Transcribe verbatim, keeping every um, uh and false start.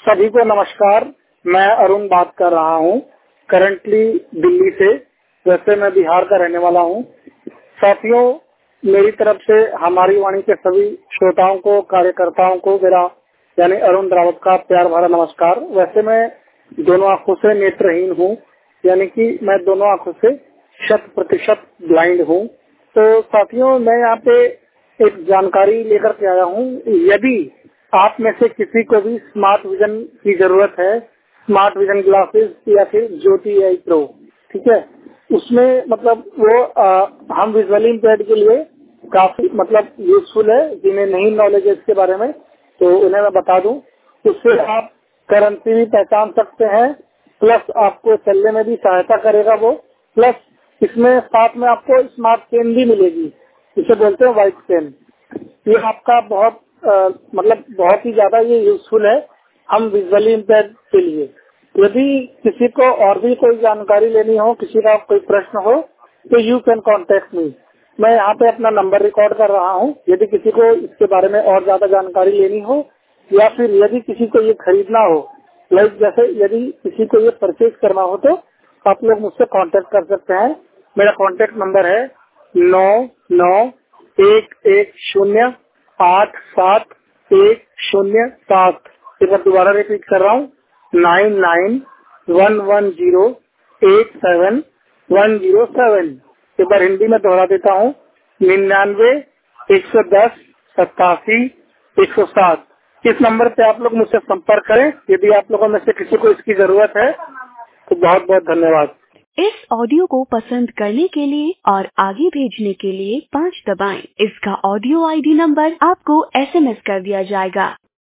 सभी को नमस्कार। मैं अरुण बात कर रहा हूँ, करंटली दिल्ली से। वैसे मैं बिहार का रहने वाला हूँ। साथियों, मेरी तरफ से हमारी वाणी के सभी श्रोताओं को, कार्यकर्ताओं को मेरा यानी अरुण रावत का प्यार भरा नमस्कार। वैसे मैं दोनों आंखों से नेत्रहीन हूँ, यानी कि मैं दोनों आंखों से शत प्रतिशत ब्लाइंड हूँ। तो साथियों, मैं यहाँ पे एक जानकारी लेकर के आया हूँ। यदि आप में से किसी को भी स्मार्ट विजन की जरूरत है, स्मार्ट विजन ग्लासेस या फिर ज्योति एआई प्रो, ठीक है, उसमें मतलब वो आ, हम विजुअली इम्पेयर्ड के लिए काफी मतलब यूजफुल है। जिन्हें नहीं नॉलेज है इसके बारे में तो उन्हें मैं बता दूं। उससे आप करेंसी भी पहचान सकते हैं, प्लस आपको चलने में भी सहायता करेगा वो, प्लस इसमें साथ में आपको स्मार्ट पेन भी मिलेगी, इसे बोलते हैं व्हाइट पेन। ये आपका बहुत आ, मतलब बहुत ही ज्यादा ये यूजफुल है हम विजुअली इम्पेयर्ड के लिए। यदि किसी को और भी कोई जानकारी लेनी हो, किसी का कोई प्रश्न हो, तो यू कैन कॉन्टेक्ट मी। मैं यहाँ पे अपना नंबर रिकॉर्ड कर रहा हूँ। यदि किसी को इसके बारे में और ज्यादा जानकारी लेनी हो या फिर यदि किसी को ये खरीदना हो, लाइक जैसे यदि किसी को ये परचेज करना हो, तो आप लोग मुझसे कांटेक्ट कर सकते हैं। मेरा कांटेक्ट नंबर है नौ नौ एक एक शून्य आठ सात एक शून्य सात। एक बार दोबारा रिपीट कर रहा हूँ, nine nine one one zero eight seven one zero seven. एक बार हिंदी में दोहरा देता हूँ, निन्यानवे एक सौ दस सत्तासी एक सौ सात। इस नंबर पे आप लोग मुझसे संपर्क करें। यदि आप लोगों में से किसी को इसकी जरूरत है तो बहुत बहुत धन्यवाद। इस ऑडियो को पसंद करने के लिए और आगे भेजने के लिए पाँच दबाएं। इसका ऑडियो आईडी नंबर आपको एसएमएस कर दिया जाएगा।